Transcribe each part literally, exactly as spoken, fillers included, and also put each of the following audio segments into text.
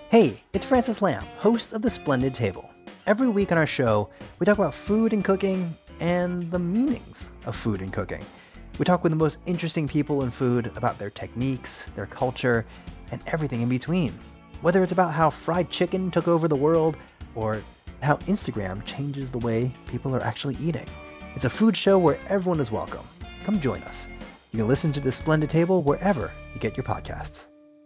Hey, it's Francis Lamb, host of The Splendid Table. Every week on our show, we talk about food and cooking and the meanings of food and cooking. We talk with the most interesting people in food about their techniques, their culture, and everything in between. Whether it's about how fried chicken took over the world or how Instagram changes the way people are actually eating. It's a food show where everyone is welcome. Come join us. You can listen to The Splendid Table wherever you get your podcasts.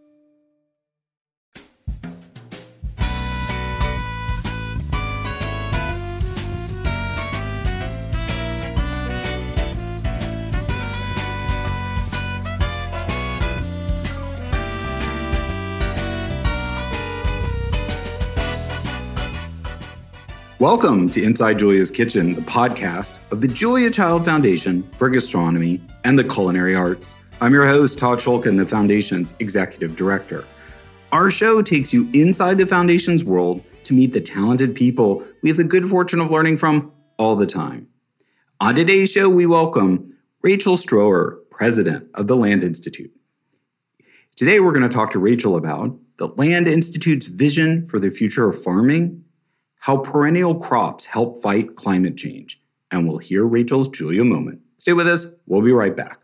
Welcome to Inside Julia's Kitchen, the podcast of the Julia Child Foundation for Gastronomy and the Culinary Arts. I'm your host, Todd Shulkin, the Foundation's Executive Director. Our show takes you inside the Foundation's world to meet the talented people we have the good fortune of learning from all the time. On today's show, we welcome Rachel Stroer, President of the Land Institute. Today, we're going to talk to Rachel about the Land Institute's vision for the future of farming, how perennial crops help fight climate change, and we'll hear Rachel's Julia moment. Stay with us. We'll be right back.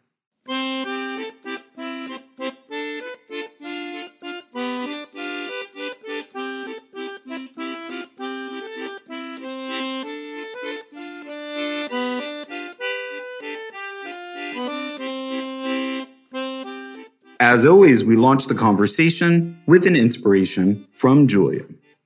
As always, we launch the conversation with an inspiration from Julia.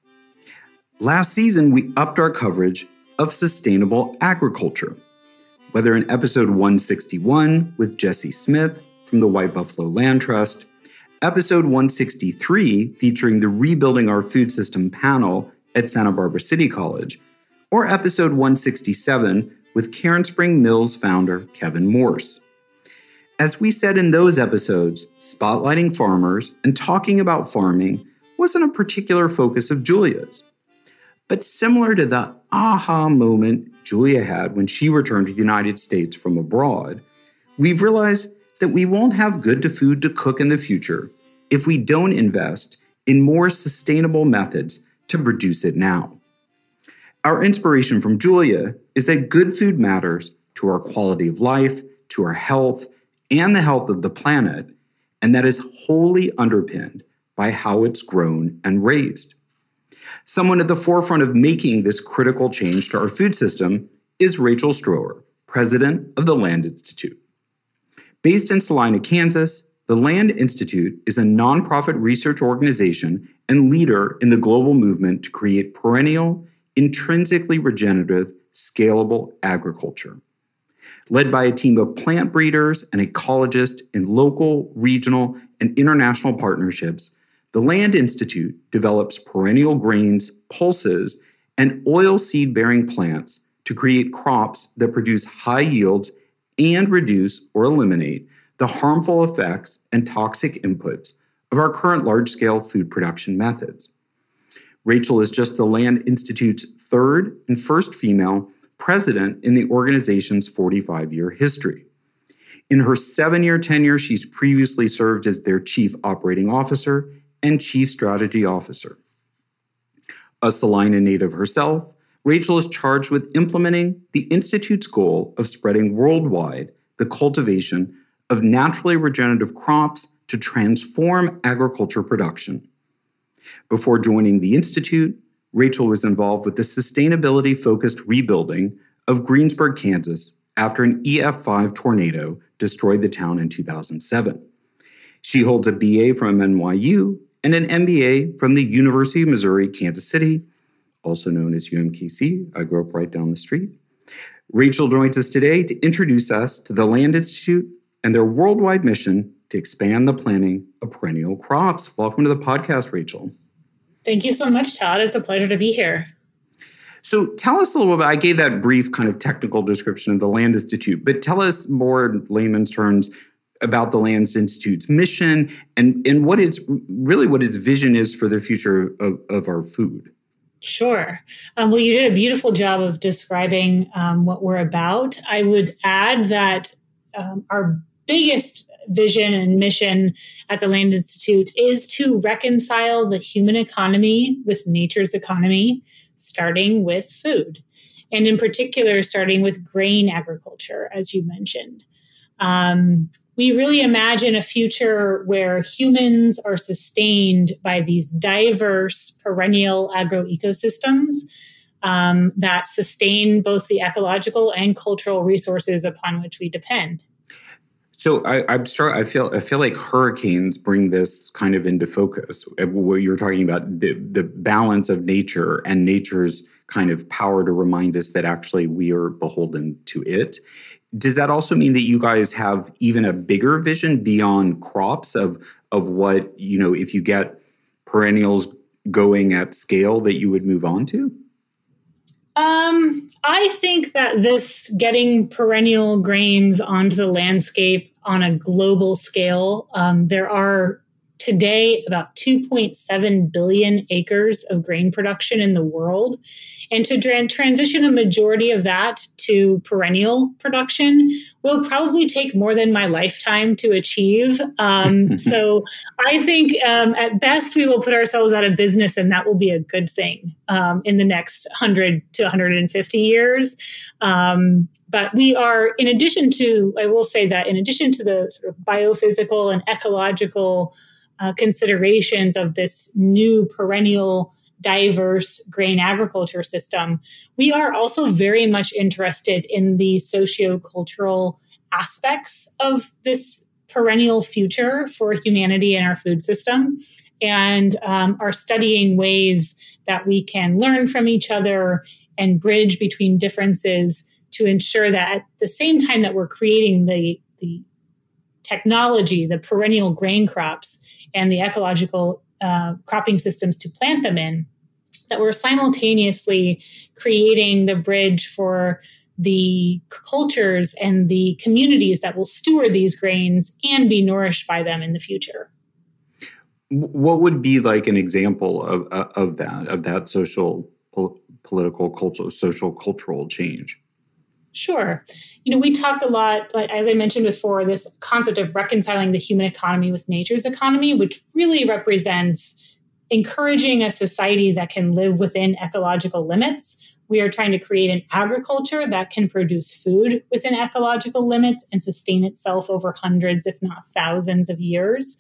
Last season, we upped our coverage of sustainable agriculture. Whether in episode one sixty-one with Jesse Smith from the White Buffalo Land Trust, episode one sixty-three featuring the Rebuilding Our Food System panel at Santa Barbara City College, or episode one sixty-seven with Cairn Spring Mills founder Kevin Morse. As we said in those episodes, spotlighting farmers and talking about farming wasn't a particular focus of Julia's. But similar to the aha moment Julia had when she returned to the United States from abroad, we've realized that we won't have good to food to cook in the future if we don't invest in more sustainable methods to produce it now. Our inspiration from Julia is that good food matters to our quality of life, to our health, and the health of the planet, and that is wholly underpinned by how it's grown and raised. Someone at the forefront of making this critical change to our food system is Rachel Stroer, President of the Land Institute. Based in Salina, Kansas, the Land Institute is a nonprofit research organization and leader in the global movement to create perennial, intrinsically regenerative, scalable agriculture. Led by a team of plant breeders and ecologists in local, regional, and international partnerships, the Land Institute develops perennial grains, pulses, and oil seed-bearing plants to create crops that produce high yields and reduce or eliminate the harmful effects and toxic inputs of our current large-scale food production methods. Rachel is just the Land Institute's third and first female president in the organization's forty-five-year history. In her seven-year tenure, she's previously served as their chief operating officer and Chief Strategy Officer. A Salina native herself, Rachel is charged with implementing the Institute's goal of spreading worldwide the cultivation of naturally regenerative crops to transform agriculture production. Before joining the Institute, Rachel was involved with the sustainability-focused rebuilding of Greensburg, Kansas, after an E F five tornado destroyed the town in two thousand seven. She holds a B A from N Y U and an M B A from the University of Missouri, Kansas City, also known as U M K C. I grew up right down the street. Rachel joins us today to introduce us to the Land Institute and their worldwide mission to expand the planting of perennial crops. Welcome to the podcast, Rachel. Thank you so much, Todd. It's a pleasure to be here. So tell us a little bit, I gave that brief kind of technical description of the Land Institute, but tell us more in layman's terms about the Land Institute's mission and, and what it's really what its vision is for the future of, of our food. Sure. Um, well, you did a beautiful job of describing um, what we're about. I would add that um, our biggest vision and mission at the Land Institute is to reconcile the human economy with nature's economy, starting with food. And in particular, starting with grain agriculture, as you mentioned. Um, we really imagine a future where humans are sustained by these diverse perennial agroecosystems um, that sustain both the ecological and cultural resources upon which we depend. So I, I'm start. I feel. I feel like hurricanes bring this kind of into focus. Where you're talking about the the balance of nature and nature's kind of power to remind us that actually we are beholden to it. Does that also mean that you guys have even a bigger vision beyond crops of of what, you know, if you get perennials going at scale that you would move on to? Um, I think that this getting perennial grains onto the landscape on a global scale, um, there are today about two point seven billion acres of grain production in the world. And to tra- transition a majority of that to perennial production will probably take more than my lifetime to achieve. Um, so I think um, at best we will put ourselves out of business, and that will be a good thing um, in the next one hundred to one hundred fifty years. Um, but we are, in addition to, I will say that in addition to the sort of biophysical and ecological Uh, considerations of this new perennial diverse grain agriculture system, we are also very much interested in the sociocultural aspects of this perennial future for humanity and our food system, and um, are studying ways that we can learn from each other and bridge between differences to ensure that at the same time that we're creating the, the technology, the perennial grain crops, and the ecological uh, cropping systems to plant them in, that we're simultaneously creating the bridge for the cultures and the communities that will steward these grains and be nourished by them in the future. What would be like an example of of that, of that social, pol- political, cultural, social, cultural change? Sure. You know, we talk a lot, like, as I mentioned before, this concept of reconciling the human economy with nature's economy, which really represents encouraging a society that can live within ecological limits. We are trying to create an agriculture that can produce food within ecological limits and sustain itself over hundreds, if not thousands of years.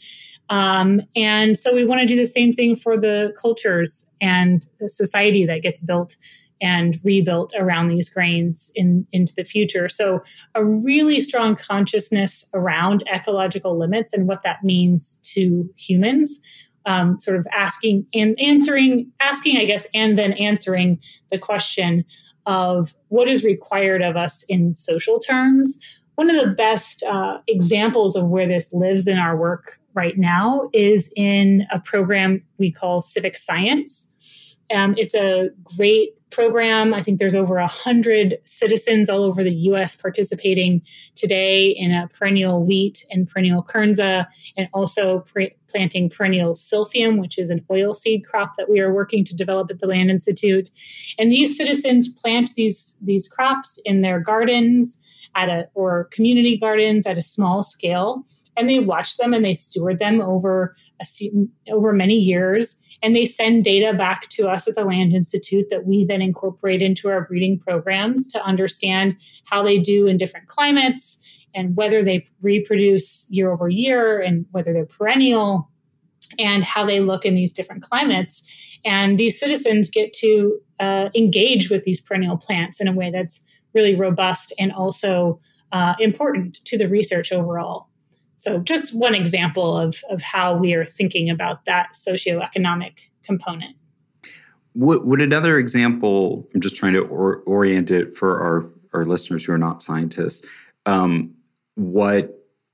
Um, and so we want to do the same thing for the cultures and the society that gets built and rebuilt around these grains in, into the future. So a really strong consciousness around ecological limits and what that means to humans, um, sort of asking and answering, asking, I guess, and then answering the question of what is required of us in social terms. One of the best uh, examples of where this lives in our work right now is in a program we call Civic Science. Um, it's a great program. I think there's over one hundred citizens all over the U S participating today in a perennial wheat and perennial kernza, and also pre- planting perennial silphium, which is an oilseed crop that we are working to develop at the Land Institute. And these citizens plant these, these crops in their gardens at a or community gardens at a small scale, and they watch them and they steward them over a, over many years. And they send data back to us at the Land Institute that we then incorporate into our breeding programs to understand how they do in different climates and whether they reproduce year over year and whether they're perennial and how they look in these different climates. And these citizens get to uh, engage with these perennial plants in a way that's really robust and also uh, important to the research overall. So just one example of, of how we are thinking about that socioeconomic component. Would, would another example, I'm just trying to or, orient it for our, our listeners who are not scientists, um, what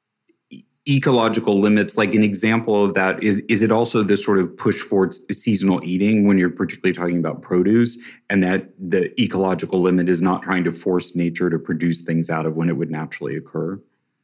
ecological limits, like an example of that, is, is it also this sort of push for seasonal eating when you're particularly talking about produce, and that the ecological limit is not trying to force nature to produce things out of when it would naturally occur?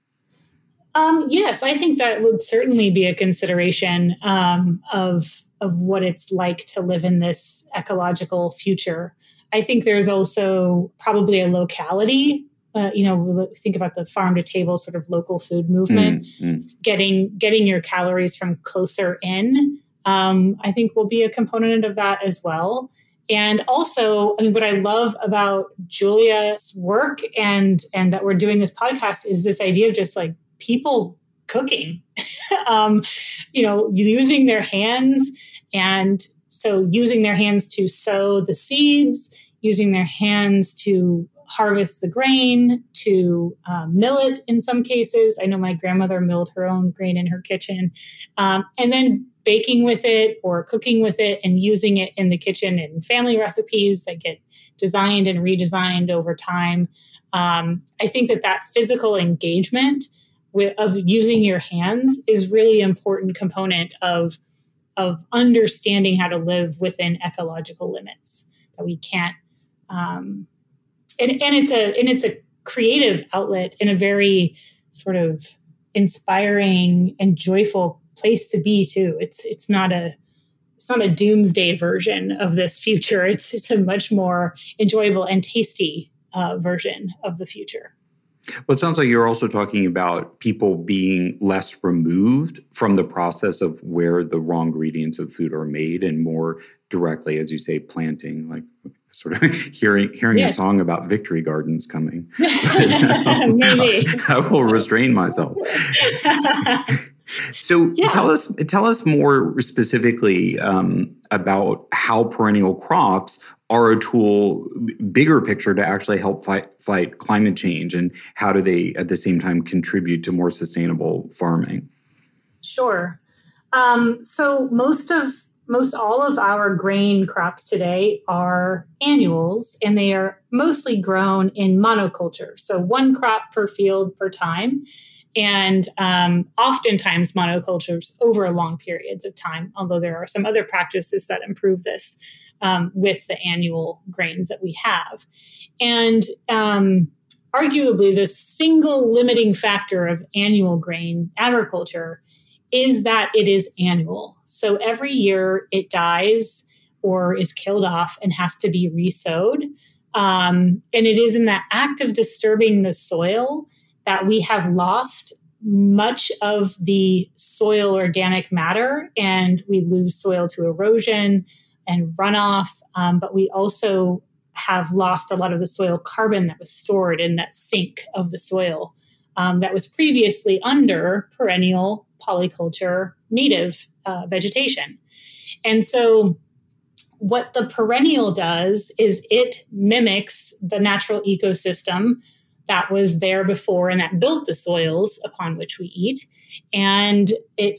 Um, yes, I think that would certainly be a consideration um, of of what it's like to live in this ecological future. I think there's also probably a locality uh, you know, think about the farm to table sort of local food movement, mm-hmm. getting getting your calories from closer in, um, I think will be a component of that as well. And also, I mean, what I love about Julia's work and and that we're doing this podcast is this idea of just like people cooking, um, you know, using their hands. And so using their hands to sow the seeds, using their hands to harvest the grain, to um, mill it in some cases. I know my grandmother milled her own grain in her kitchen. Um, and then baking with it or cooking with it and using it in the kitchen in family recipes that get designed and redesigned over time. Um, I think that that physical engagement with, of using your hands is really important component of, of understanding how to live within ecological limits that we can't. Um, and, and it's a and it's a creative outlet in a very sort of inspiring and joyful place to be too. It's it's not a it's not a doomsday version of this future. It's it's a much more enjoyable and tasty uh, version of the future. Well, it sounds like you're also talking about people being less removed from the process of where the raw ingredients of food are made and more directly, as you say, planting, like sort of hearing hearing yes. a song about victory gardens coming. Maybe. I will restrain myself. So yeah. tell us tell us more specifically um, about how perennial crops are a tool, bigger picture, to actually help fight fight climate change, and how do they at the same time contribute to more sustainable farming? Sure. Um, so most of most all of our grain crops today are annuals, and they are mostly grown in monoculture. So one crop per field per time. And um, oftentimes monocultures over long periods of time, although there are some other practices that improve this um, with the annual grains that we have. And um, arguably the single limiting factor of annual grain agriculture is that it is annual. So every year it dies or is killed off and has to be resowed. Um, and it is in that act of disturbing the soil that we have lost much of the soil organic matter, and we lose soil to erosion and runoff. Um, but we also have lost a lot of the soil carbon that was stored in that sink of the soil um, that was previously under perennial polyculture native uh, vegetation. And so what the perennial does is it mimics the natural ecosystem that was there before and that built the soils upon which we eat. And it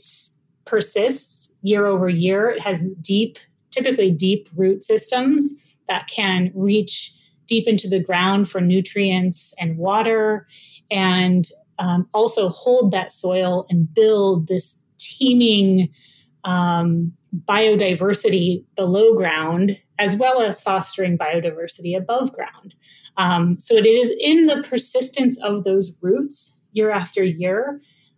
persists year over year. It has deep, typically deep root systems that can reach deep into the ground for nutrients and water, and um, also hold that soil and build this teeming um, biodiversity below ground, as well as fostering biodiversity above ground. Um, so it is in the persistence of those roots year after year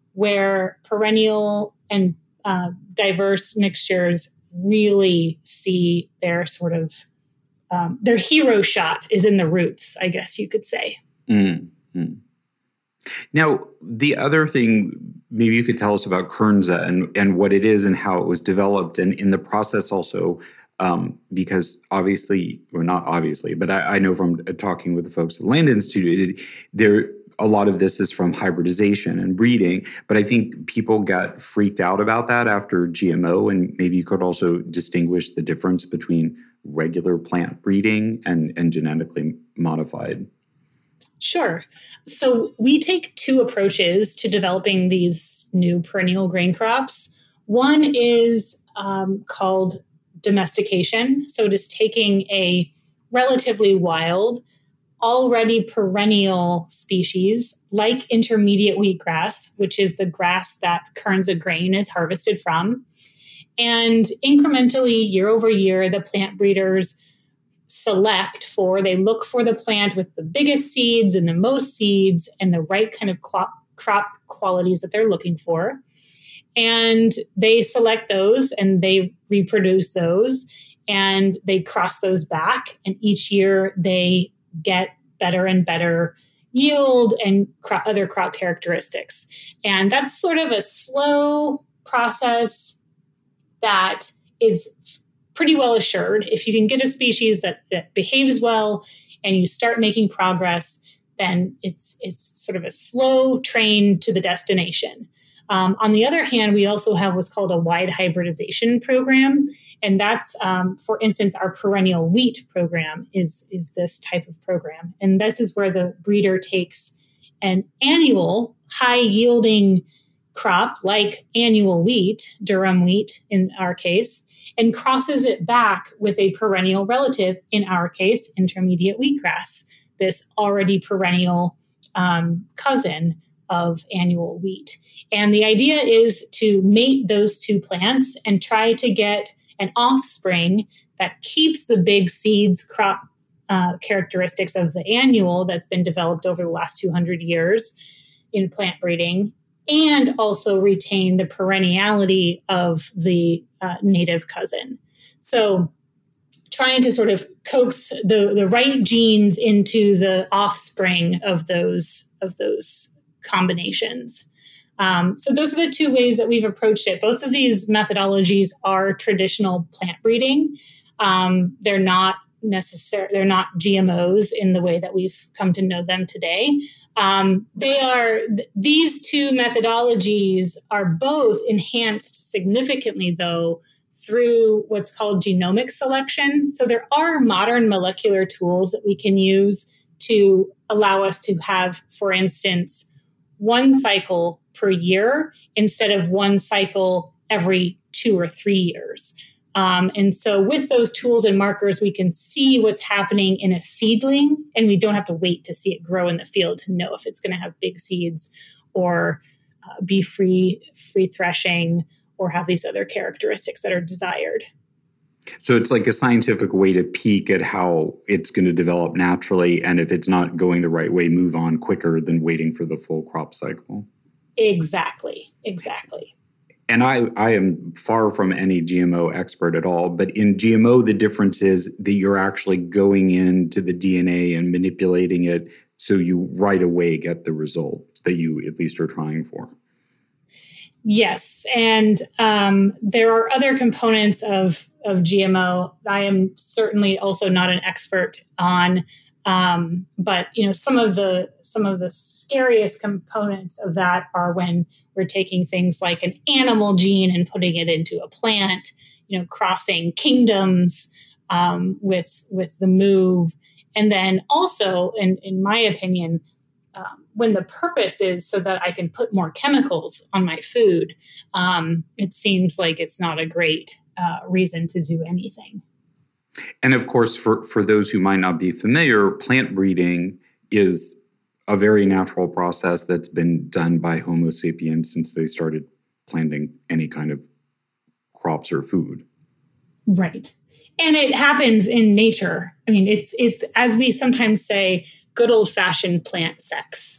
where perennial and uh, diverse mixtures really see their sort of, um, their hero shot is in the roots, I guess you could say. Mm-hmm. Now, the other thing, maybe you could tell us about Kernza and, and what it is and how it was developed, and in the process also, Um, because obviously, or not obviously, but I, I know from talking with the folks at the Land Institute, it, there a lot of this is from hybridization and breeding. But I think people got freaked out about that after G M O, and maybe you could also distinguish the difference between regular plant breeding and, and genetically modified. Sure. So we take two approaches to developing these new perennial grain crops. One is um, called domestication. So it is taking a relatively wild, already perennial species like intermediate wheatgrass, which is the grass that Kernza grain is harvested from. And incrementally, year over year, the plant breeders select for, they look for the plant with the biggest seeds and the most seeds and the right kind of qu- crop qualities that they're looking for. And they select those and they reproduce those and they cross those back. And each year they get better and better yield and cro- other crop characteristics. And that's sort of a slow process that is pretty well assured. If you can get a species that, that behaves well and you start making progress, then it's it's sort of a slow train to the destination. Um, on the other hand, we also have what's called a wide hybridization program. And that's, um, for instance, our perennial wheat program is, is this type of program. And this is where the breeder takes an annual high-yielding crop like annual wheat, durum wheat in our case, and crosses it back with a perennial relative, in our case, intermediate wheatgrass, this already perennial um, cousin of annual wheat. And the idea is to mate those two plants and try to get an offspring that keeps the big seeds crop uh, characteristics of the annual that's been developed over the last two hundred years in plant breeding, and also retain the perenniality of the uh, native cousin. So trying to sort of coax the, the right genes into the offspring of those, of those combinations. Um, so those are the two ways that we've approached it. Both of these methodologies are traditional plant breeding. Um, they're not necessary. They're not G M Os in the way that we've come to know them today. Um, they are, th- these two methodologies are both enhanced significantly, though, through what's called genomic selection. So there are modern molecular tools that we can use to allow us to have, for instance, one cycle per year instead of one cycle every two or three years. Um, and so with those tools and markers, we can see what's happening in a seedling, and we don't have to wait to see it grow in the field to know if it's going to have big seeds or uh, be free, free threshing or have these other characteristics that are desired. So it's like a scientific way to peek at how it's going to develop naturally. And if it's not going the right way, move on quicker than waiting for the full crop cycle. Exactly, exactly. And I, I am far from any G M O expert at all, but in G M O, the difference is that you're actually going into the D N A and manipulating it so you right away get the result that you at least are trying for. Yes, and um, there are other components of, of G M O I am certainly also not an expert on, um, but you know some of the some of the scariest components of that are when we're taking things like an animal gene and putting it into a plant, you know, crossing kingdoms um, with with the move, and then also, in in my opinion, Um, when the purpose is so that I can put more chemicals on my food, um, it seems like it's not a great uh, reason to do anything. And of course, for, for those who might not be familiar, plant breeding is a very natural process that's been done by Homo sapiens since they started planting any kind of crops or food. Right. And it happens in nature. I mean, it's it's as we sometimes say, good old-fashioned plant sex.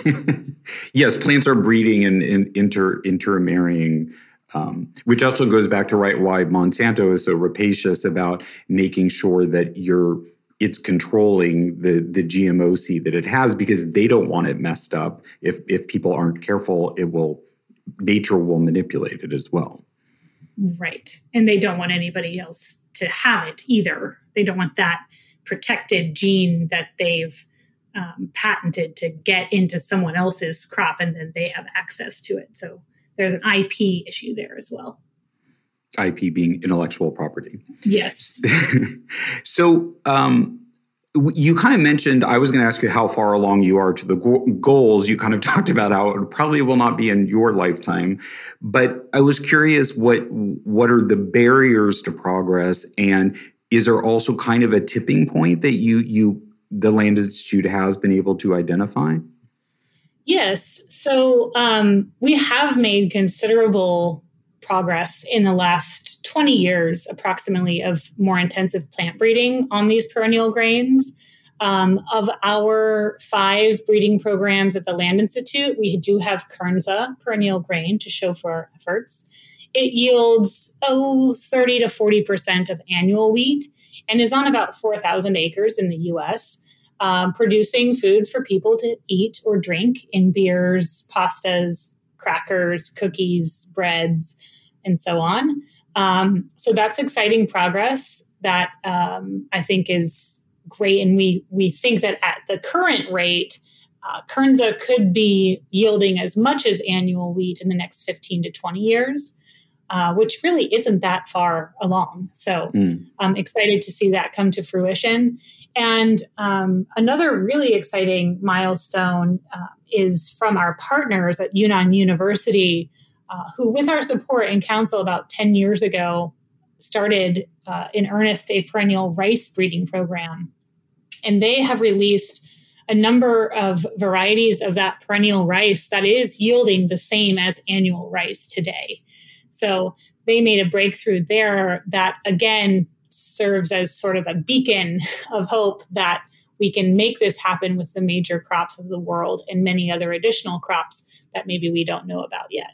Yes, plants are breeding and, and inter intermarrying, um, which also goes back to right why Monsanto is so rapacious about making sure that you're it's controlling the the G M O seed that it has, because they don't want it messed up. If if people aren't careful, it will nature will manipulate it as well. Right, and they don't want anybody else to have it either. They don't want that protected gene that they've Um, patented to get into someone else's crop, and then they have access to it. So there's an I P issue there as well. I P being intellectual property. Yes. So um, you kind of mentioned, I was going to ask you how far along you are to the go- goals. You kind of talked about how it probably will not be in your lifetime. But I was curious, what what are the barriers to progress? And is there also kind of a tipping point that you you the Land Institute has been able to identify? Yes. So um, we have made considerable progress in the last twenty years, approximately, of more intensive plant breeding on these perennial grains. Um, of our five breeding programs at the Land Institute, we do have Kernza perennial grain to show for our efforts. It yields, oh, thirty to forty percent of annual wheat and is on about four thousand acres in the U S. um, producing food for people to eat or drink in beers, pastas, crackers, cookies, breads, and so on. Um, so that's exciting progress that um, I think is great. And we we think that at the current rate, uh, Kernza could be yielding as much as annual wheat in the next fifteen to twenty years, uh, which really isn't that far along. So mm. I'm excited to see that come to fruition. And um, another really exciting milestone uh, is from our partners at Yunnan University, uh, who, with our support and counsel about ten years ago, started uh, in earnest a perennial rice breeding program. And they have released a number of varieties of that perennial rice that is yielding the same as annual rice today. So they made a breakthrough there that, again, serves as sort of a beacon of hope that we can make this happen with the major crops of the world and many other additional crops that maybe we don't know about yet.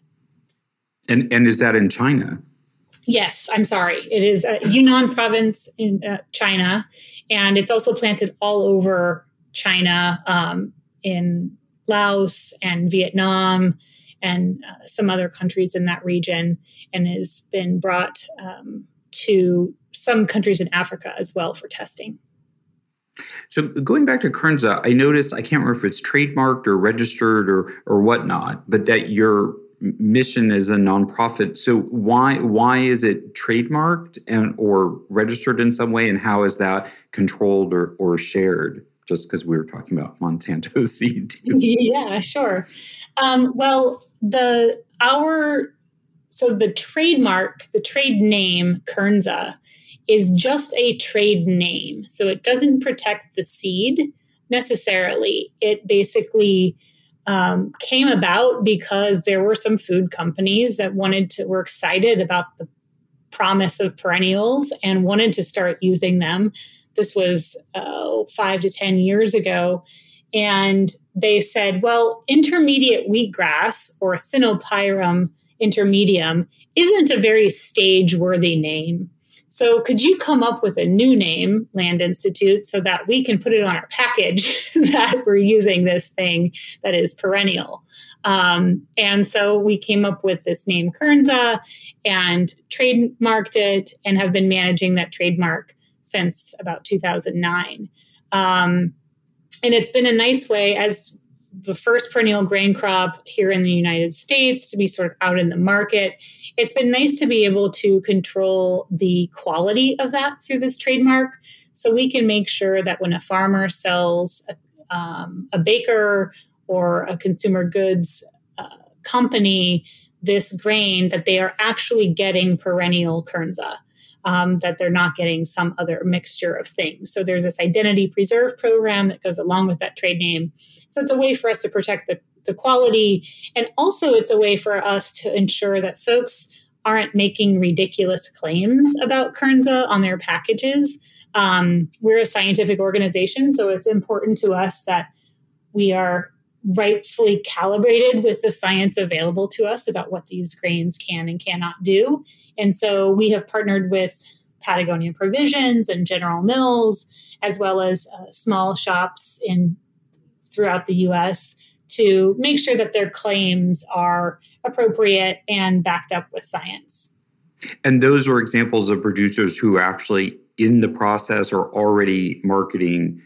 And and is that in China? Yes, I'm sorry. It is uh, Yunnan province in uh, China, and it's also planted all over China, um, in Laos and Vietnam and uh, some other countries in that region, and has been brought um, to some countries in Africa as well for testing. So going back to Kernza, I noticed, I can't remember if it's trademarked or registered or or whatnot, but that your mission is a nonprofit. So why why is it trademarked and or registered in some way, and how is that controlled or, or shared? Just because we were talking about Monsanto seed too. Yeah, sure. Um, well, the our so the trademark, the trade name Kernza is just a trade name. So it doesn't protect the seed necessarily. It basically um, came about because there were some food companies that wanted to, were excited about the promise of perennials and wanted to start using them. This was uh, five to ten years ago. And they said, well, intermediate wheatgrass, or Thinopyrum intermedium, isn't a very stage-worthy name. So could you come up with a new name, Land Institute, so that we can put it on our package that we're using this thing that is perennial? Um, and so we came up with this name Kernza and trademarked it and have been managing that trademark since about two thousand nine. Um, and it's been a nice way, as the first perennial grain crop here in the United States, to be sort of out in the market. It's been nice to be able to control the quality of that through this trademark. So we can make sure that when a farmer sells a, um, a baker or a consumer goods uh, company this grain, that they are actually getting perennial Kernza, um, that they're not getting some other mixture of things. So there's this identity preserve program that goes along with that trade name. So it's a way for us to protect the, the quality. And also it's a way for us to ensure that folks aren't making ridiculous claims about Kernza on their packages. Um, we're a scientific organization, so it's important to us that we are rightfully calibrated with the science available to us about what these grains can and cannot do. And so we have partnered with Patagonia Provisions and General Mills, as well as uh, small shops in throughout the U S, to make sure that their claims are appropriate and backed up with science. And those are examples of producers who are actually in the process or already marketing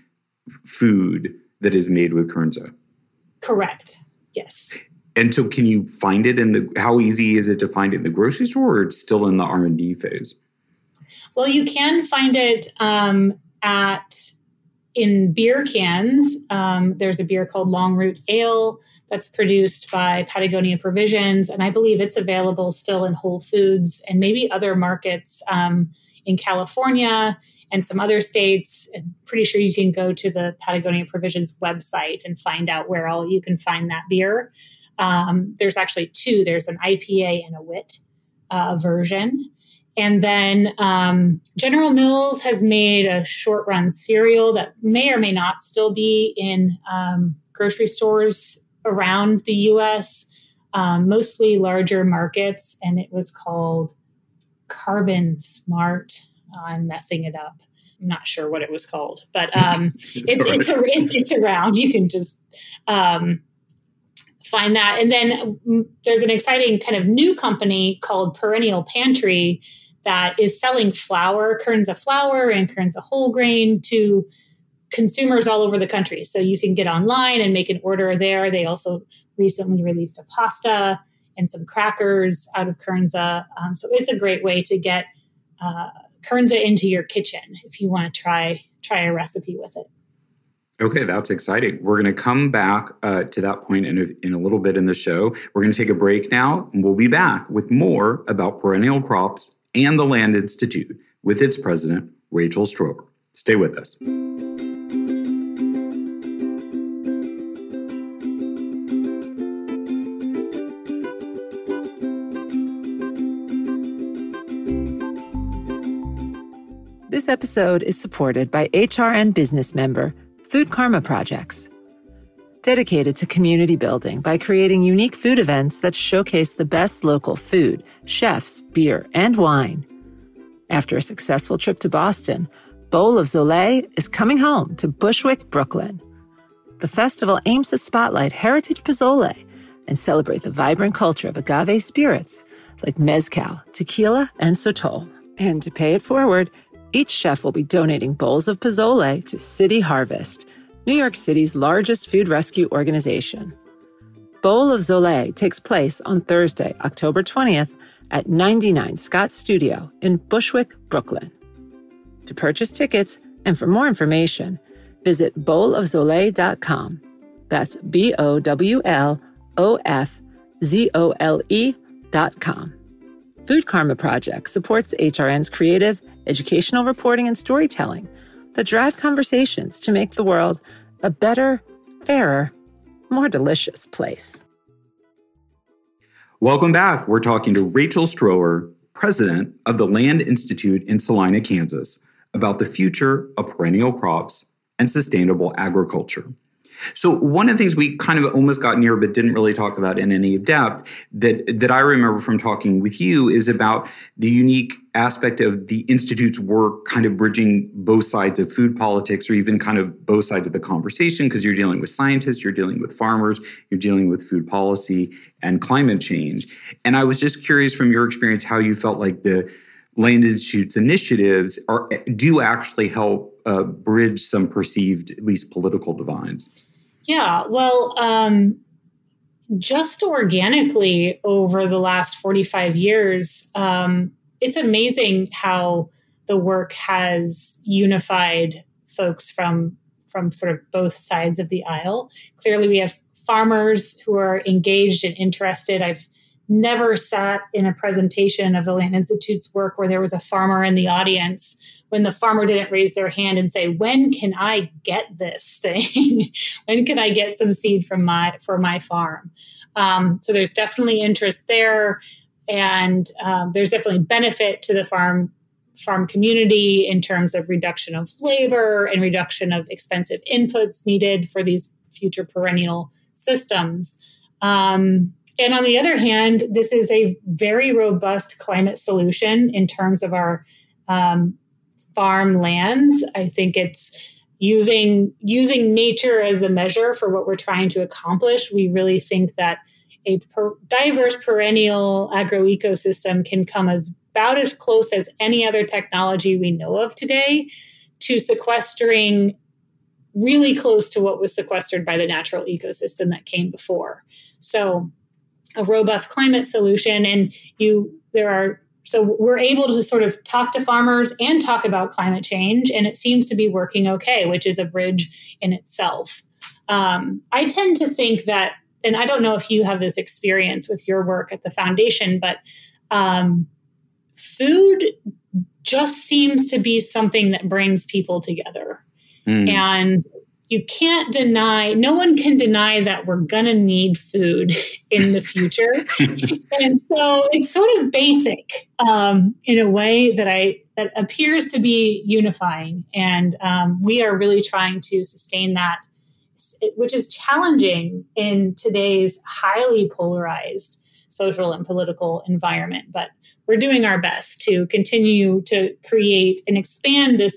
food that is made with Kernza. Correct. Yes. And so can you find it in the, how easy is it to find it in the grocery store, or it's still in the R and D phase? Well, you can find it um, at, in beer cans. Um, there's a beer called Long Root Ale that's produced by Patagonia Provisions. And I believe it's available still in Whole Foods and maybe other markets um, in California and some other states. I'm pretty sure you can go to the Patagonia Provisions website and find out where all you can find that beer. Um, there's actually two. There's an I P A and a wit uh, version. And then um, General Mills has made a short run cereal that may or may not still be in um, grocery stores around the U S, um, mostly larger markets. And it was called Carbon Smart. I'm messing it up. not sure what it was called, but um, it's it's, a, it's it's around. You can just um, find that. And then there's an exciting kind of new company called Perennial Pantry that is selling flour, Kernza flour and Kernza whole grain to consumers all over the country. So you can get online and make an order there. They also recently released a pasta and some crackers out of Kernza. Um, so it's a great way to get uh, Kernza into your kitchen if you want to try try a recipe with it. Okay, that's exciting. We're going to come back uh, to that point in a, in a little bit in the show. We're going to take a break now, and we'll be back with more about perennial crops and the Land Institute with its president, Rachel Strover. Stay with us. This episode is supported by H R N business member Food Karma Projects, dedicated to community building by creating unique food events that showcase the best local food, chefs, beer, and wine. After a successful trip to Boston, Bowl of Zolé is coming home to Bushwick, Brooklyn. The festival aims to spotlight heritage pozole and celebrate the vibrant culture of agave spirits like mezcal, tequila, and sotol. And to pay it forward, each chef will be donating bowls of pozole to City Harvest, New York City's largest food rescue organization. Bowl of Zolé takes place on Thursday, October twentieth at ninety-nine Scott Studio in Bushwick, Brooklyn. To purchase tickets and for more information, visit bowl of zole dot com. That's B O W L O F Z O L E dot com. Food Karma Project supports H R N's creative, educational reporting, and storytelling that drive conversations to make the world a better, fairer, more delicious place. Welcome back. We're talking to Rachel Strover, president of the Land Institute in Salina, Kansas, about the future of perennial crops and sustainable agriculture. So one of the things we kind of almost got near but didn't really talk about in any depth that, that I remember from talking with you is about the unique aspect of the Institute's work kind of bridging both sides of food politics, or even kind of both sides of the conversation, because you're dealing with scientists, you're dealing with farmers, you're dealing with food policy and climate change. And I was just curious from your experience how you felt like the Land Institute's initiatives are do actually help uh, bridge some perceived, at least political divides. Yeah, well, um, just organically over the last forty-five years, um, it's amazing how the work has unified folks from, from sort of both sides of the aisle. Clearly, we have farmers who are engaged and interested. I've never sat in a presentation of the Land Institute's work where there was a farmer in the audience when the farmer didn't raise their hand and say, when can I get this thing? When can I get some seed from my for my farm? Um, so there's definitely interest there. And um, there's definitely benefit to the farm farm community in terms of reduction of labor and reduction of expensive inputs needed for these future perennial systems. Um, And on the other hand, this is a very robust climate solution in terms of our um, farm lands. I think it's using using nature as a measure for what we're trying to accomplish. We really think that a per- diverse perennial agroecosystem can come as about as close as any other technology we know of today to sequestering really close to what was sequestered by the natural ecosystem that came before. So a robust climate solution. And you, there are, so we're able to sort of talk to farmers and talk about climate change. And it seems to be working okay, which is a bridge in itself. Um, I tend to think that, and I don't know if you have this experience with your work at the foundation, but um, food just seems to be something that brings people together. Mm. And you can't deny, no one can deny that we're going to need food in the future. And so it's sort of basic um, in a way that I that appears to be unifying. And um, we are really trying to sustain that, which is challenging in today's highly polarized social and political environment. But we're doing our best to continue to create and expand this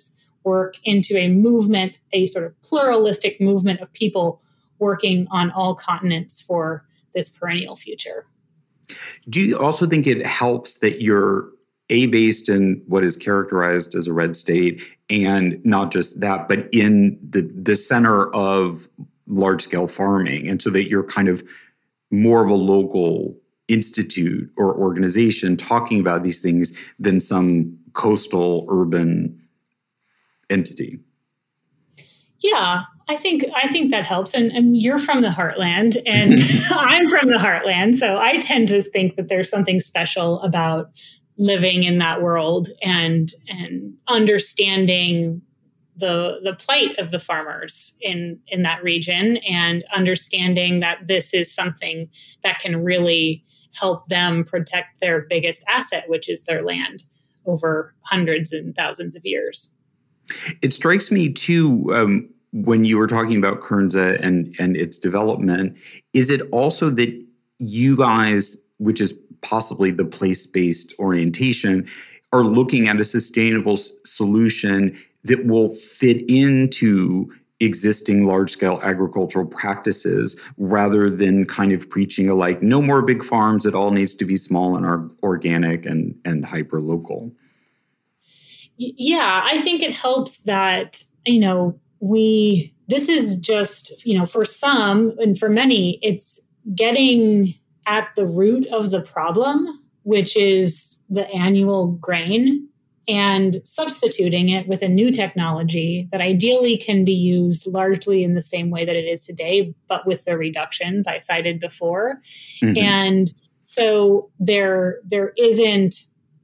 work into a movement, a sort of pluralistic movement of people working on all continents for this perennial future. Do you also think it helps that you're A, based in what is characterized as a red state, and not just that, but in the, the center of large-scale farming, and so that you're kind of more of a local institute or organization talking about these things than some coastal urban entity? Yeah, I think I think that helps. And, and you're from the heartland, and I'm from the heartland. So I tend to think that there's something special about living in that world and and understanding the the plight of the farmers in, in that region, and understanding that this is something that can really help them protect their biggest asset, which is their land, over hundreds and thousands of years. It strikes me too, um, when you were talking about Kernza and, and its development, is it also that you guys, which is possibly the place-based orientation, are looking at a sustainable s- solution that will fit into existing large-scale agricultural practices, rather than kind of preaching a like, no more big farms, it all needs to be small and are organic and, and hyper-local? Yeah, I think it helps that, you know, we, this is just, you know, for some and for many, it's getting at the root of the problem, which is the annual grain, and substituting it with a new technology that ideally can be used largely in the same way that it is today, but with the reductions I cited before. Mm-hmm. And so there, there isn't,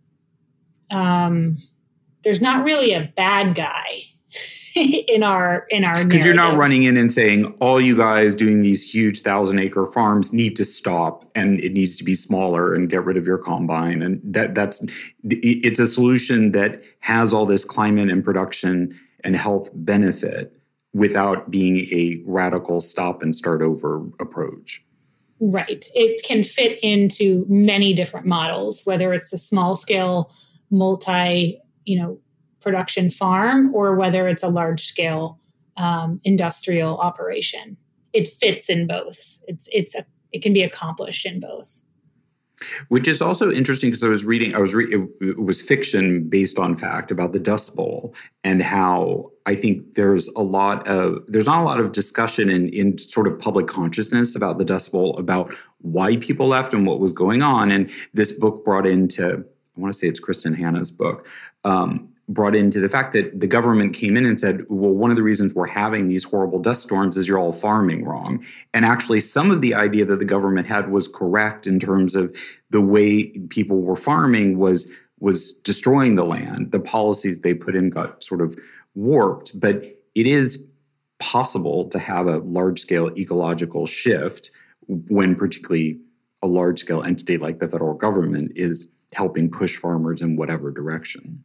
um, there's not really a bad guy in our in our because you're not running in and saying all you guys doing these huge thousand acre farms need to stop and it needs to be smaller and get rid of your combine, and that that's it's a solution that has all this climate and production and health benefit without being a radical stop and start over approach. Right. It can fit into many different models, whether it's a small scale multi you know, production farm, or whether it's a large scale um, industrial operation. It fits in both. It's it's a, it can be accomplished in both. Which is also interesting, because I was reading, I was re- it, it was fiction based on fact about the Dust Bowl, and how I think there's a lot of there's not a lot of discussion in in sort of public consciousness about the Dust Bowl, about why people left and what was going on. And this book brought into, I want to say it's Kristen Hanna's book, um, brought into the fact that the government came in and said, well, one of the reasons we're having these horrible dust storms is you're all farming wrong. And actually, some of the idea that the government had was correct in terms of the way people were farming was, was destroying the land. The policies they put in got sort of warped. But it is possible to have a large-scale ecological shift when particularly a large-scale entity like the federal government is helping push farmers in whatever direction.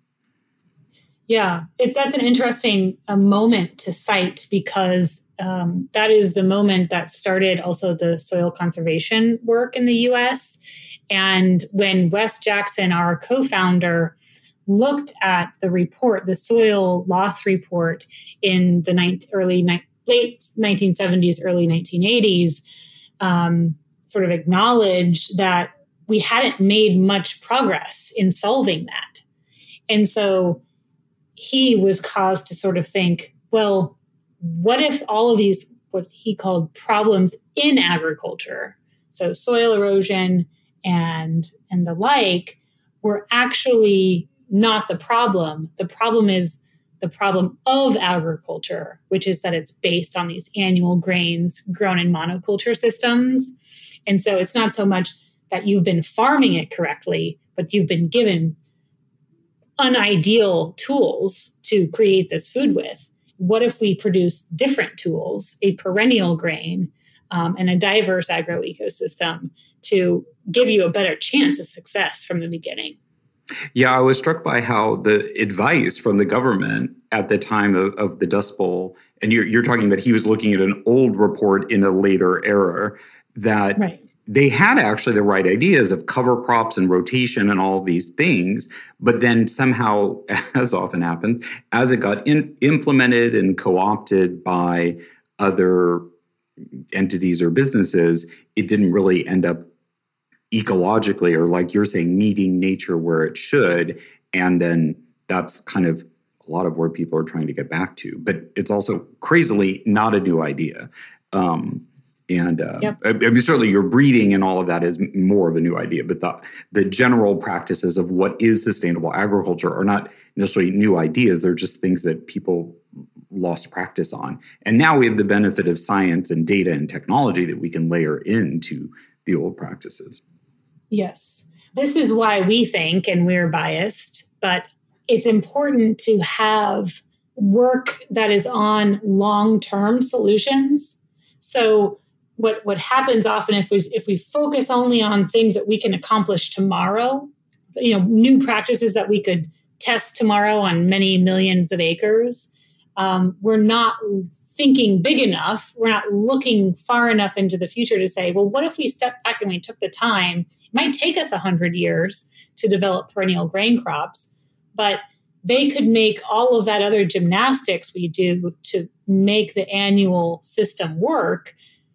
Yeah, it's that's an interesting uh, moment to cite, because um, that is the moment that started also the soil conservation work in the U S. And when Wes Jackson, our co-founder, looked at the report, the soil loss report in the ni- early ni- late nineteen seventies, early nineteen eighties, um, sort of acknowledged that we hadn't made much progress in solving that. And so he was caused to sort of think, well, what if all of these, what he called problems in agriculture, so soil erosion and, and the like, were actually not the problem. The problem is the problem of agriculture, which is that it's based on these annual grains grown in monoculture systems. And so it's not so much that you've been farming it correctly, but you've been given unideal tools to create this food with. What if we produce different tools, a perennial grain, um, and a diverse agroecosystem to give you a better chance of success from the beginning? Yeah, I was struck by how the advice from the government at the time of, of the Dust Bowl, and you're, you're talking about he was looking at an old report in a later era, that right. they had actually the right ideas of cover crops and rotation and all these things, but then somehow, as often happens, as it got in, implemented and co-opted by other entities or businesses, it didn't really end up ecologically, or like you're saying, meeting nature where it should. And then that's kind of a lot of where people are trying to get back to. But it's also crazily not a new idea. Um, and uh, yep. I, I mean, certainly your breeding and all of that is more of a new idea. But the, the general practices of what is sustainable agriculture are not necessarily new ideas. They're just things that people lost practice on. And now we have the benefit of science and data and technology that we can layer into the old practices. Yes. This is why we think, and we're biased, but it's important to have work that is on long-term solutions. So what, what happens often if we if we focus only on things that we can accomplish tomorrow, you know, new practices that we could test tomorrow on many millions of acres, um, we're not thinking big enough. We're not looking far enough into the future to say, well, what if we stepped back and we took the time? It might take us one hundred years to develop perennial grain crops, but they could make all of that other gymnastics we do to make the annual system work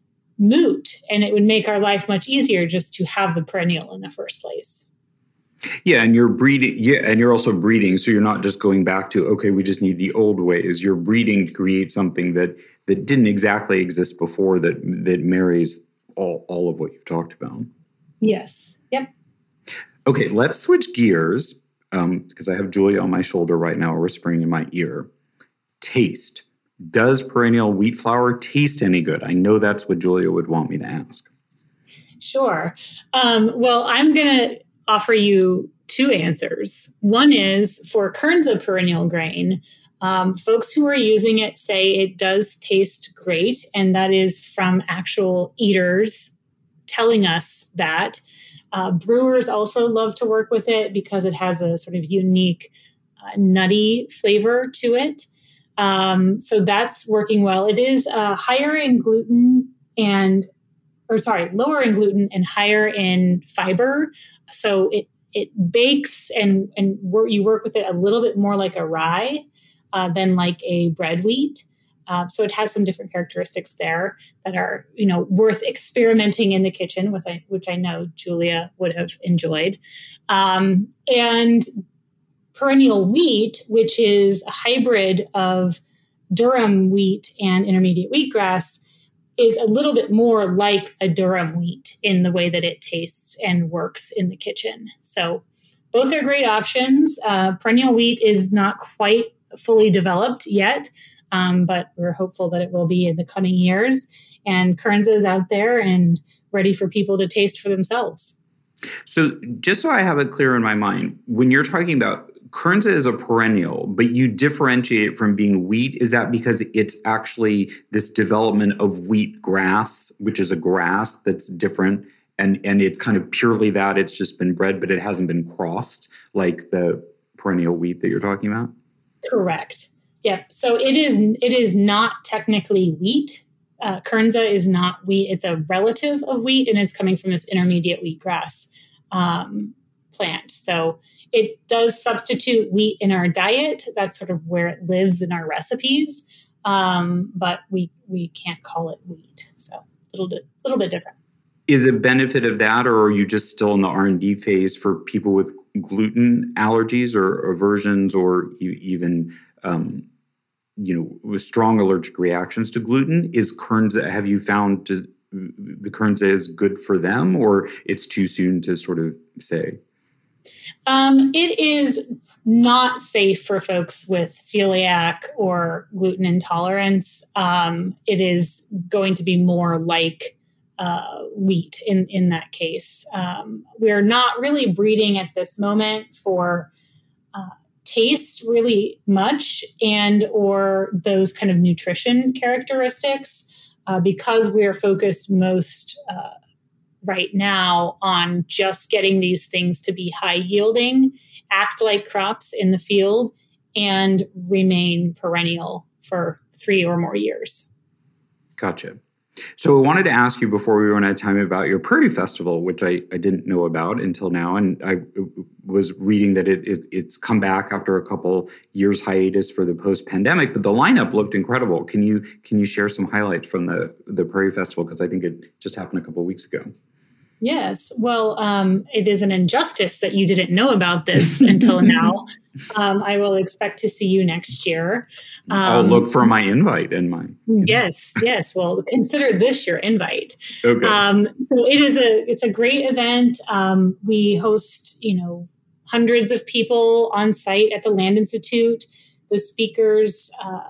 moot. And it would make our life much easier just to have the perennial in the first place. Yeah, and you're breeding, yeah, and you're also breeding, so you're not just going back to, okay, we just need the old ways. You're breeding to create something that that didn't exactly exist before, that that marries all, all of what you've talked about. Yes. Yep. Okay, let's switch gears, um, because I have Julia on my shoulder right now, whispering in my ear. Taste. Does perennial wheat flour taste any good? I know that's what Julia would want me to ask. Sure. Um, well, I'm going to offer you two answers. One is for Kernza perennial grain. Um, folks who are using it say it does taste great, and that is from actual eaters telling us that. Uh, brewers also love to work with it because it has a sort of unique uh, nutty flavor to it. Um, so that's working well. It is uh, higher in gluten and or sorry, lower in gluten and higher in fiber. So it it bakes and, and work, you work with it a little bit more like a rye uh, than like a bread wheat. Uh, so it has some different characteristics there that are, you know, worth experimenting in the kitchen with, which I know Julia would have enjoyed. Um, and perennial wheat, which is a hybrid of durum wheat and intermediate wheatgrass, is a little bit more like a durum wheat in the way that it tastes and works in the kitchen. So both are great options. Uh, perennial wheat is not quite fully developed yet, um, but we're hopeful that it will be in the coming years. And Kernza is out there and ready for people to taste for themselves. So just so I have it clear in my mind, when you're talking about Kernza is a perennial, but you differentiate it from being wheat. Is that because it's actually this development of wheat grass, which is a grass that's different, and, and it's kind of purely that it's just been bred, but it hasn't been crossed like the perennial wheat that you're talking about? Correct. Yep. So it is it is not technically wheat. Uh, Kernza is not wheat. It's a relative of wheat and is coming from this intermediate wheatgrass um, plant. So it does substitute wheat in our diet. That's sort of where it lives in our recipes. Um, but we we can't call it wheat. So a little bit, little bit different. Is a benefit of that, or are you just still in the R and D phase for people with gluten allergies or aversions, or even um, you know, with strong allergic reactions to gluten? Is Kernza, have you found to, the Kernza is good for them, or it's too soon to sort of say? Um, it is not safe for folks with celiac or gluten intolerance. Um, it is going to be more like uh, wheat in, in that case. Um, we're not really breeding at this moment for uh, taste really much and or those kind of nutrition characteristics uh, because we're focused most uh, right now on just getting these things to be high yielding, act like crops in the field, and remain perennial for three or more years. Gotcha. So I wanted to ask you before we run out of time about your Prairie Festival, which I, I didn't know about until now. And I was reading that it, it it's come back after a couple years hiatus for the post-pandemic, but the lineup looked incredible. Can you can you share some highlights from the, the Prairie Festival? Because I think it just happened a couple of weeks ago. Yes. Well, um, it is an injustice that you didn't know about this until now. Um, I will expect to see you next year. Um, I'll look for my invite and my. Yes. Yes. Well, consider this your invite. Okay. Um, so it is a, it's a great event. Um, we host, you know, hundreds of people on site at the Land Institute. The speakers uh,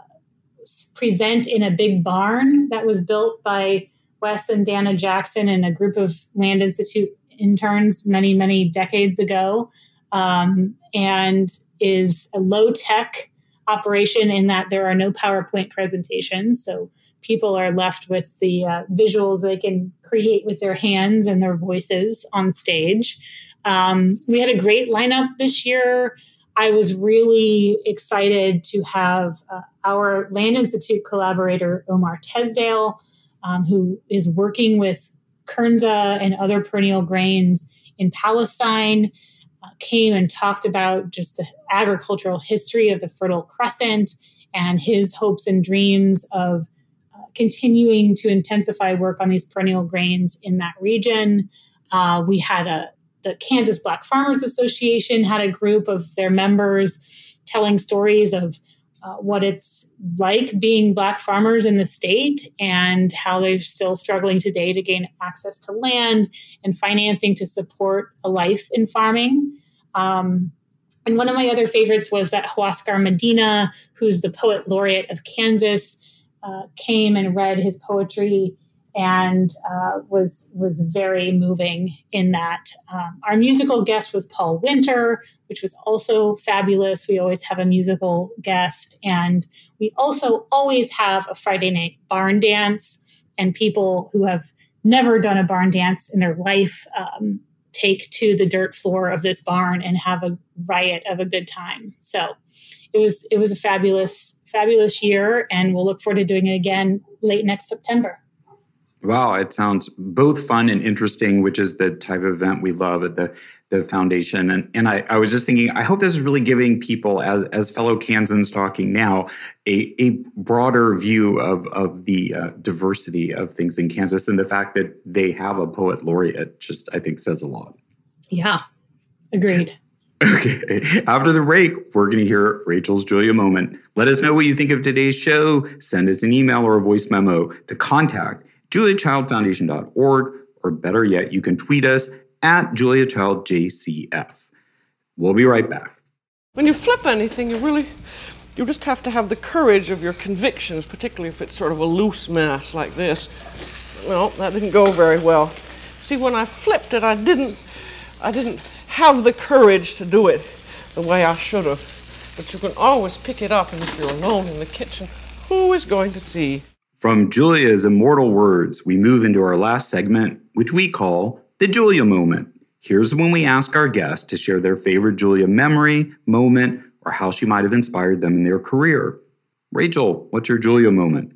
present in a big barn that was built by Wes and Dana Jackson and a group of Land Institute interns many, many decades ago, um, and is a low-tech operation in that there are no PowerPoint presentations. So people are left with the uh, visuals they can create with their hands and their voices on stage. Um, we had a great lineup this year. I was really excited to have uh, our Land Institute collaborator, Omar Tesdale, Um, who is working with Kernza and other perennial grains in Palestine, uh, came and talked about just the agricultural history of the Fertile Crescent and his hopes and dreams of uh, continuing to intensify work on these perennial grains in that region. Uh, we had a the Kansas Black Farmers Association had a group of their members telling stories of Uh, what it's like being Black farmers in the state and how they're still struggling today to gain access to land and financing to support a life in farming. Um, and one of my other favorites was that Huascar Medina, who's the poet laureate of Kansas, uh, came and read his poetry and uh, was was very moving in that. Um, our musical guest was Paul Winter, which was also fabulous. We always have a musical guest. And we also always have a Friday night barn dance. And people who have never done a barn dance in their life um, take to the dirt floor of this barn and have a riot of a good time. So it was it was a fabulous, fabulous year. And we'll look forward to doing it again late next September. Wow, it sounds both fun and interesting, which is the type of event we love at the, the foundation. And and I, I was just thinking, I hope this is really giving people, as as fellow Kansans talking now, a, a broader view of, of the uh, diversity of things in Kansas. And the fact that they have a poet laureate just, I think, says a lot. Yeah, agreed. Okay. After the break, we're going to hear Rachel's Julia moment. Let us know what you think of today's show. Send us an email or a voice memo to contact julia child foundation dot org, or better yet, you can tweet us at julia child j c f. We'll be right back. When you flip anything, you really, you just have to have the courage of your convictions, particularly if it's sort of a loose mass like this. Well, that didn't go very well. See, when I flipped it, I didn't, I didn't have the courage to do it the way I should have. But you can always pick it up, and if you're alone in the kitchen, who is going to see? From Julia's immortal words, we move into our last segment, which we call the Julia Moment. Here's when we ask our guests to share their favorite Julia memory, moment, or how she might have inspired them in their career. Rachel, what's your Julia moment?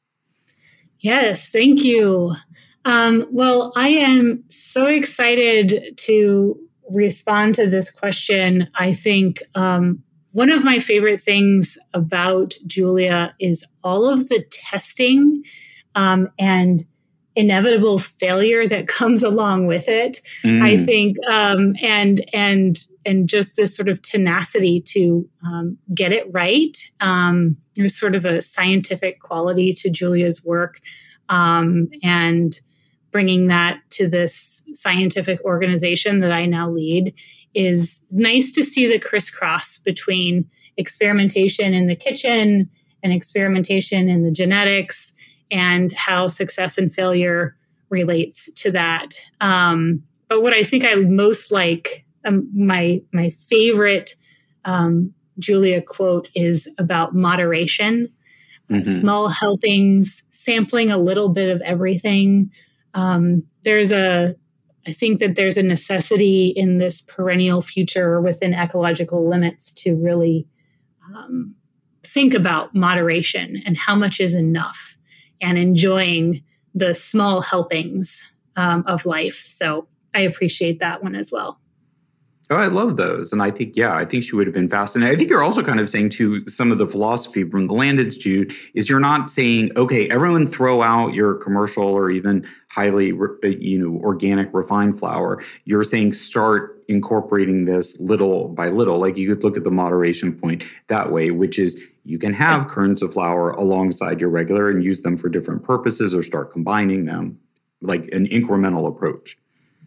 Yes, thank you. Um, well, I am so excited to respond to this question. I think um, one of my favorite things about Julia is all of the testing um, and inevitable failure that comes along with it. Mm. I think, um, and and and just this sort of tenacity to um, get it right. Um, there's sort of a scientific quality to Julia's work, um, and bringing that to this scientific organization that I now lead is nice to see the crisscross between experimentation in the kitchen and experimentation in the genetics and how success and failure relates to that. Um, but what I think I most like, um, my my favorite um, Julia quote is about moderation, mm-hmm. uh, small helpings, sampling a little bit of everything. Um, there's a, I think that there's a necessity in this perennial future within ecological limits to really um, think about moderation and how much is enough, and enjoying the small helpings um, of life. So I appreciate that one as well. Oh, I love those. And I think, yeah, I think she would have been fascinated. I think you're also kind of saying too, some of the philosophy from the Land Institute is you're not saying, okay, everyone throw out your commercial or even highly, you know, organic refined flour. You're saying start incorporating this little by little. Like you could look at the moderation point that way, which is you can have kernels of flour alongside your regular and use them for different purposes or start combining them, like an incremental approach.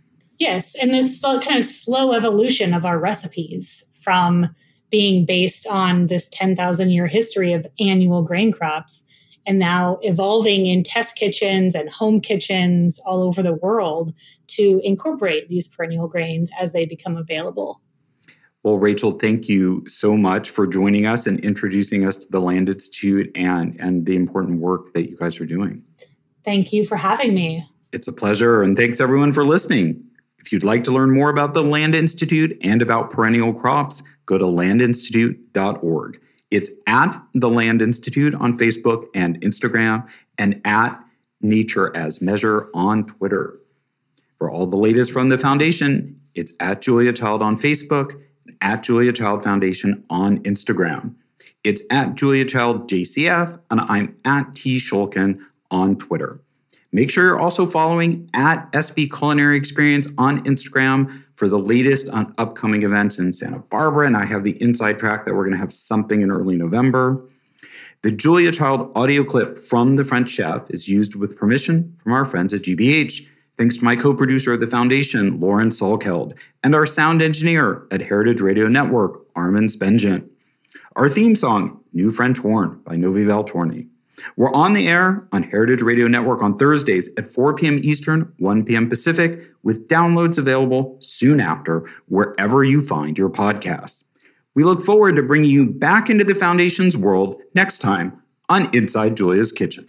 Yes, and this kind of slow evolution of our recipes from being based on this ten thousand year history of annual grain crops and now evolving in test kitchens and home kitchens all over the world to incorporate these perennial grains as they become available. Well, Rachel, thank you so much for joining us and introducing us to the Land Institute and, and the important work that you guys are doing. Thank you for having me. It's a pleasure, and thanks everyone for listening. If you'd like to learn more about the Land Institute and about perennial crops, go to land institute dot org. It's at the Land Institute on Facebook and Instagram and at Nature as Measure on Twitter. For all the latest from the foundation, it's at Julia Child on Facebook and at Julia Child Foundation on Instagram. It's at Julia Child J C F, and I'm at T Shulkin on Twitter. Make sure you're also following at S B Culinary Experience on Instagram for the latest on upcoming events in Santa Barbara. And I have the inside track that we're going to have something in early November. The Julia Child audio clip from The French Chef is used with permission from our friends at G B H. Thanks to my co-producer of the foundation, Lauren Salkeld, and our sound engineer at Heritage Radio Network, Armin Spengen. Our theme song, New French Horn by Novi Valtorni. We're on the air on Heritage Radio Network on Thursdays at four p.m. Eastern, one p.m. Pacific, with downloads available soon after wherever you find your podcasts. We look forward to bringing you back into the Foundation's world next time on Inside Julia's Kitchen.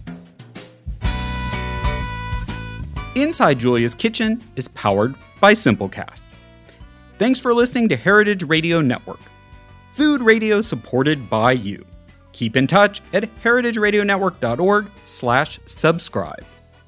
Inside Julia's Kitchen is powered by Simplecast. Thanks for listening to Heritage Radio Network, food radio supported by you. Keep in touch at heritage radio network dot org slash subscribe.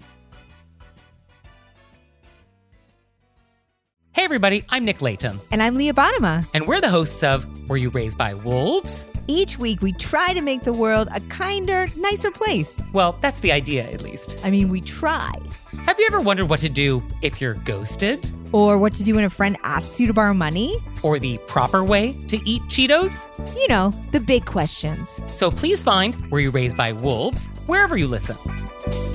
Hey everybody, I'm Nick Latham. And I'm Leah Bottima. And we're the hosts of Were You Raised by Wolves? Each week we try to make the world a kinder, nicer place. Well, that's the idea at least. I mean, we try. Have you ever wondered what to do if you're ghosted? Or what to do when a friend asks you to borrow money? Or the proper way to eat Cheetos? You know, the big questions. So please find Were You Raised by Wolves wherever you listen.